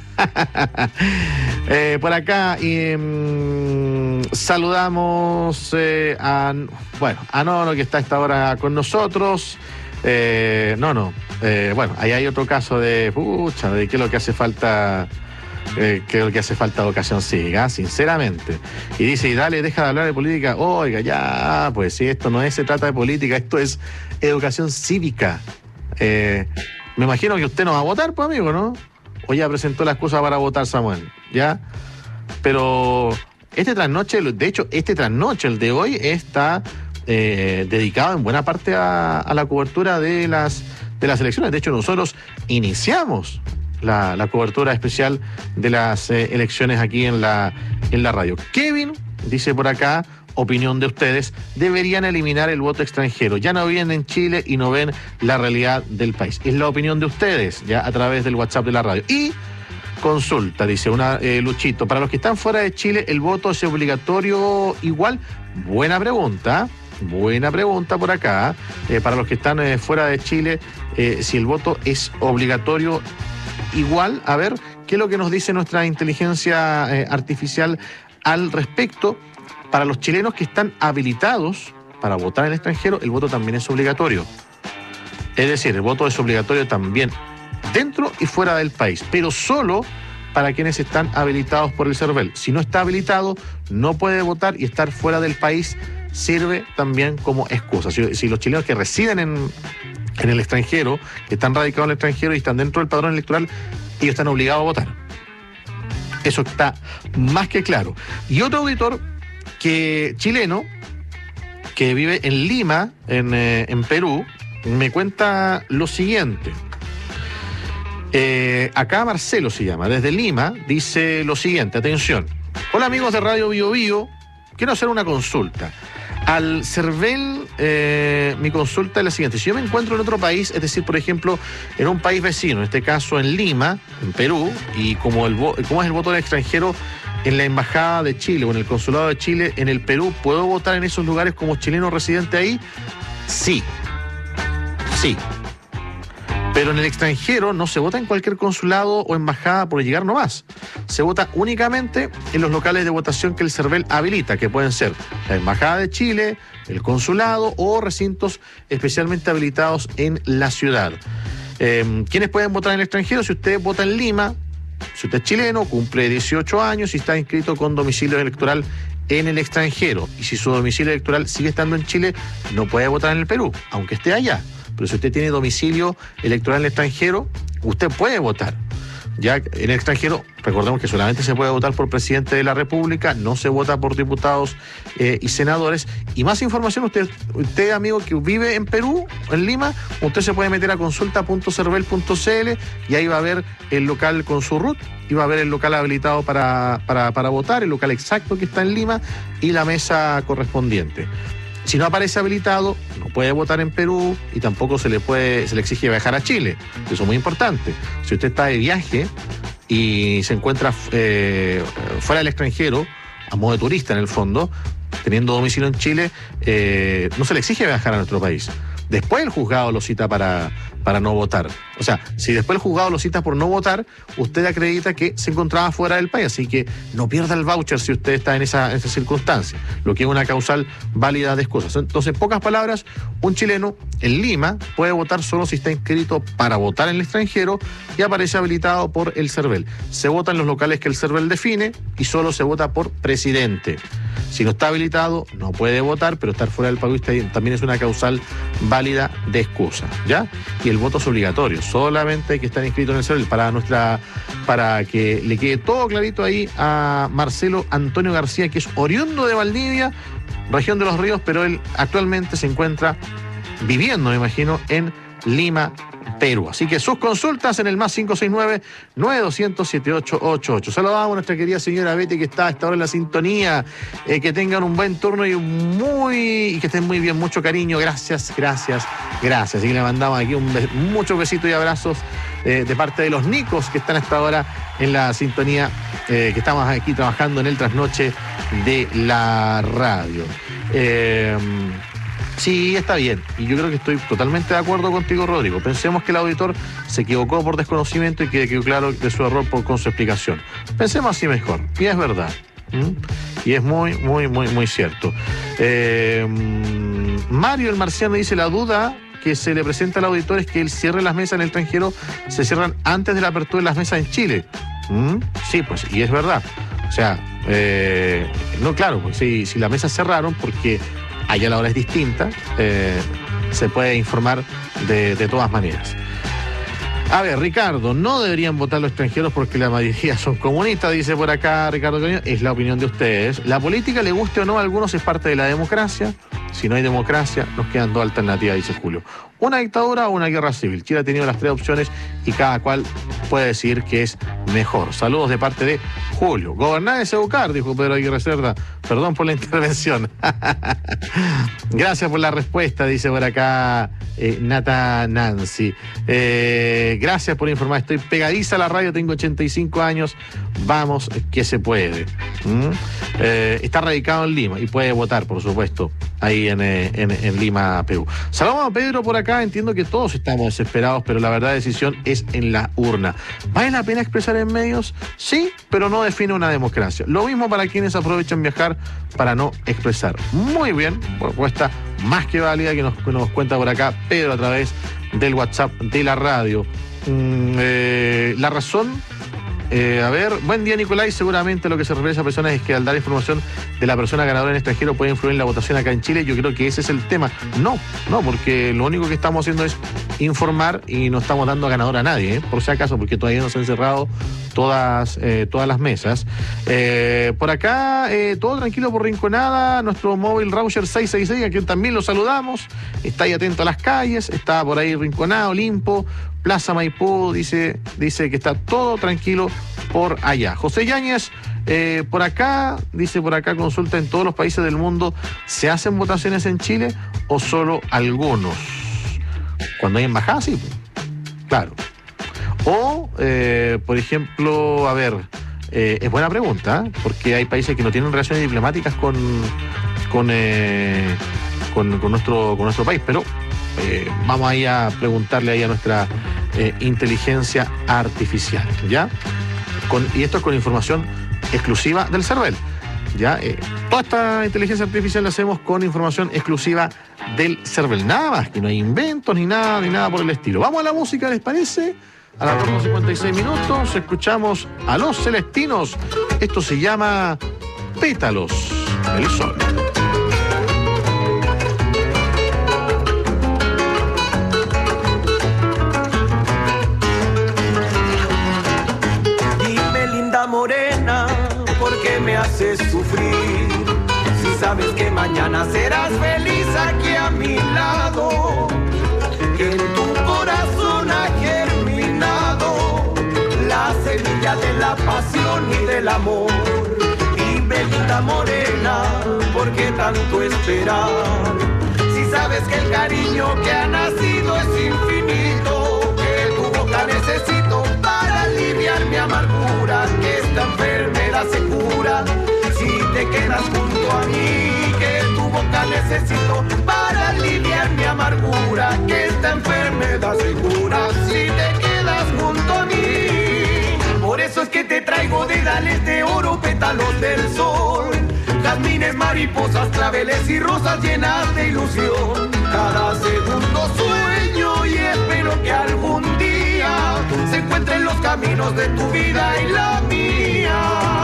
Por acá saludamos a Nono, que está a esta hora con nosotros. Bueno, ahí hay otro caso de qué es lo que hace falta. Creo que hace falta educación cívica, sinceramente. Y dice, y dale, deja de hablar de política. Oiga, ya, pues si esto no se trata de política, esto es educación cívica. Me imagino que usted no va a votar, pues, amigo, ¿no? O ya presentó la excusa para votar, Samuel, ¿ya? Pero este trasnoche, el de hoy, está dedicado en buena parte a la cobertura de las elecciones. De hecho, nosotros iniciamos la cobertura especial de las elecciones aquí en la radio. Kevin dice por acá, opinión de ustedes, deberían eliminar el voto extranjero. Ya no viven en Chile y no ven la realidad del país. Es la opinión de ustedes, ya a través del WhatsApp de la radio. Y consulta, dice Luchito, para los que están fuera de Chile, ¿el voto es obligatorio igual? Buena pregunta por acá. Para los que están fuera de Chile, si el voto es obligatorio igual, a ver, ¿qué es lo que nos dice nuestra inteligencia artificial al respecto? Para los chilenos que están habilitados para votar en el extranjero, el voto también es obligatorio. Es decir, el voto es obligatorio también dentro y fuera del país, pero solo para quienes están habilitados por el CERVEL. Si no está habilitado, no puede votar, y estar fuera del país sirve también como excusa. Si los chilenos que residen en el extranjero, que están radicados en el extranjero y están dentro del padrón electoral, ellos están obligados a votar. Eso está más que claro. Y otro auditor chileno que vive en Lima, en Perú, me cuenta lo siguiente. Acá Marcelo se llama, desde Lima, dice lo siguiente, atención. Hola amigos de Radio Bio Bio, quiero hacer una consulta. Al CERVEL, mi consulta es la siguiente. Si yo me encuentro en otro país, es decir, por ejemplo, en un país vecino, en este caso en Lima, en Perú, y como es el voto del extranjero en la Embajada de Chile o en el Consulado de Chile en el Perú, ¿puedo votar en esos lugares como chileno residente ahí? Sí. Pero en el extranjero no se vota en cualquier consulado o embajada por llegar nomás. Se vota únicamente en los locales de votación que el CERVEL habilita, que pueden ser la Embajada de Chile, el consulado o recintos especialmente habilitados en la ciudad. ¿Quiénes pueden votar en el extranjero? Si usted vota en Lima, si usted es chileno, cumple 18 años y está inscrito con domicilio electoral en el extranjero. Y si su domicilio electoral sigue estando en Chile, no puede votar en el Perú, aunque esté allá. Pero si usted tiene domicilio electoral en el extranjero, usted puede votar. Ya en el extranjero, recordemos que solamente se puede votar por presidente de la República, no se vota por diputados y senadores. Y más información, usted amigo que vive en Perú, en Lima, usted se puede meter a consulta.cervel.cl y ahí va a ver el local con su RUT, y va a ver el local habilitado para votar, el local exacto que está en Lima y la mesa correspondiente. Si no aparece habilitado, no puede votar en Perú y tampoco se le exige viajar a Chile. Eso es muy importante. Si usted está de viaje y se encuentra fuera del extranjero, a modo de turista en el fondo, teniendo domicilio en Chile, no se le exige viajar a nuestro país. Después el juzgado lo cita para no votar. O sea, si después el juzgado lo cita por no votar, usted acredita que se encontraba fuera del país, así que no pierda el voucher si usted está en esa circunstancia, lo que es una causal válida de excusas. Entonces, en pocas palabras, un chileno en Lima puede votar solo si está inscrito para votar en el extranjero y aparece habilitado por el CERVEL. Se vota en los locales que el CERVEL define y solo se vota por presidente. Si no está habilitado, no puede votar, pero estar fuera del país también es una causal válida de excusa, ¿ya? Y el voto es obligatorio, solamente hay que estar inscrito en el CERVEL. Para que le quede todo clarito ahí a Marcelo Antonio García, que es oriundo de Valdivia, región de Los Ríos, pero él actualmente se encuentra viviendo, me imagino, en Lima, Perú. Así que sus consultas en el más 569-9200-7888. Saludamos a nuestra querida señora Betty, que está a esta hora en la sintonía. Que tengan un buen turno y que estén muy bien. Mucho cariño. Gracias. Así que le mandamos aquí muchos besitos y abrazos de parte de los Nicos, que están a esta hora en la sintonía, que estamos aquí trabajando en el trasnoche de la radio. Sí, está bien. Y yo creo que estoy totalmente de acuerdo contigo, Rodrigo. Pensemos que el auditor se equivocó por desconocimiento y que quedó claro de su error con su explicación. Pensemos así mejor. Y es verdad. Y es muy cierto. Mario el Marciano dice: la duda que se le presenta al auditor es que el cierre de las mesas en el extranjero se cierran antes de la apertura de las mesas en Chile. Sí, pues, y es verdad. O sea, no, claro, pues si las mesas cerraron porque allá la hora es distinta, se puede informar de todas maneras. A ver, Ricardo, no deberían votar los extranjeros porque la mayoría son comunistas, dice por acá Ricardo Cañón. Es la opinión de ustedes. La política, le guste o no a algunos, es parte de la democracia. Si no hay democracia, nos quedan dos alternativas, dice Julio. Una dictadura o una guerra civil. Chile ha tenido las tres opciones y cada cual puede decir que es mejor. Saludos de parte de Julio. Gobernar es educar, dijo Pedro Aguirre Cerda. Perdón por la intervención. Gracias por la respuesta, dice por acá Nata Nancy. Gracias por informar. Estoy pegadiza a la radio, tengo 85 años. Vamos, que se puede. Está radicado en Lima y puede votar, por supuesto, ahí en Lima, Perú. Saludos a Pedro por acá. Entiendo que todos estamos desesperados, pero la verdadera decisión es en la urna. ¿Vale la pena expresar en medios? Sí, pero no define una democracia. Lo mismo para quienes aprovechan viajar para no expresar. Muy bien, propuesta más que válida que nos cuenta por acá Pedro a través del WhatsApp de la radio. La razón... a ver, buen día Nicolás. Seguramente lo que se refiere a esa persona es que al dar información de la persona ganadora en extranjero puede influir en la votación acá en Chile. Yo creo que ese es el tema. No, porque lo único que estamos haciendo es informar y no estamos dando a ganador a nadie, por si acaso, porque todavía no se han cerrado todas las mesas. Por acá, todo tranquilo por Rinconada, nuestro móvil Rauscher 666, a quien también lo saludamos. Está ahí atento a las calles, está por ahí Rinconada, Olimpo, Plaza Maipú, dice que está todo tranquilo por allá. José Yáñez, por acá, dice por acá, consulta: ¿en todos los países del mundo se hacen votaciones en Chile o solo algunos? Cuando hay embajada, sí, claro. O, por ejemplo, a ver, es buena pregunta, porque hay países que no tienen relaciones diplomáticas con nuestro país, pero vamos ahí a preguntarle ahí a nuestra inteligencia artificial, ¿ya? Y esto es con información exclusiva del CERVEL, ¿ya? Toda esta inteligencia artificial la hacemos con información exclusiva del CERVEL, nada más, que no hay inventos ni nada por el estilo. Vamos a la música, ¿les parece? A las 2:56 minutos escuchamos a Los Celestinos. Esto se llama Pétalos del Sol. Dime, linda morena, ¿por qué me haces sufrir? Si sabes que mañana serás feliz aquí a mi lado, que en tu corazón ha germinado la semilla de la pasión y del amor. Dime, linda morena, ¿por qué tanto esperar? Si sabes que el cariño que ha nacido es infinito, que tu boca necesito para aliviar mi amargura, que esta enfermedad se cura si te quedas junto a mí, que tu boca necesito para aliviar mi amargura, que esta enfermedad se cura si te quedas junto a mí. Por eso es que te traigo dedales de oro, pétalos del sol, jazmines, mariposas, claveles y rosas llenas de ilusión. Cada segundo sueño y espero que algún día se encuentren los caminos de tu vida y la mía.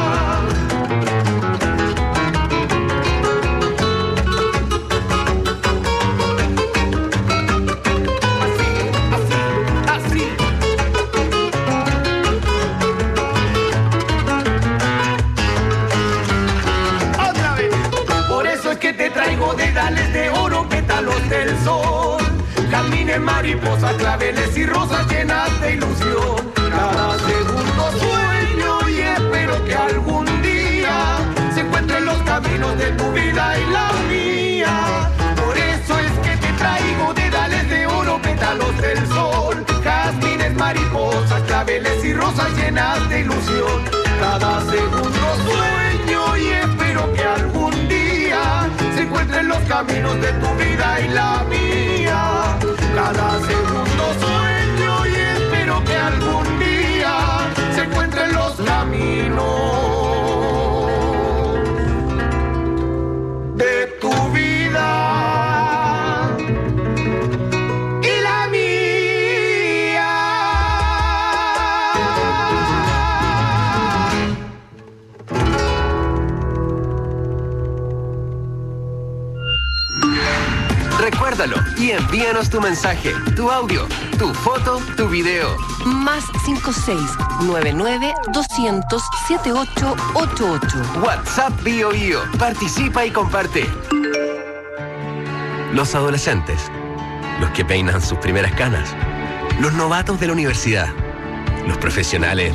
Traigo dedales de oro, pétalos del sol, jazmines, mariposas, claveles y rosas llenas de ilusión. Cada segundo sueño y espero que algún día se encuentren los caminos de tu vida y la mía. Por eso es que te traigo dedales de oro, pétalos del sol, jazmines, mariposas, claveles y rosas llenas de ilusión. Cada segundo sueño y espero que algún día se encuentren los caminos de tu vida y la mía. Cada segundo sueño y espero que algún día se encuentren los caminos de tu vida y la mía. Recuérdalo y envíanos tu mensaje, tu audio, tu foto, tu video. Más 5699-200-7888. WhatsApp BioBio. Participa y comparte. Los adolescentes, los que peinan sus primeras canas, los novatos de la universidad, los profesionales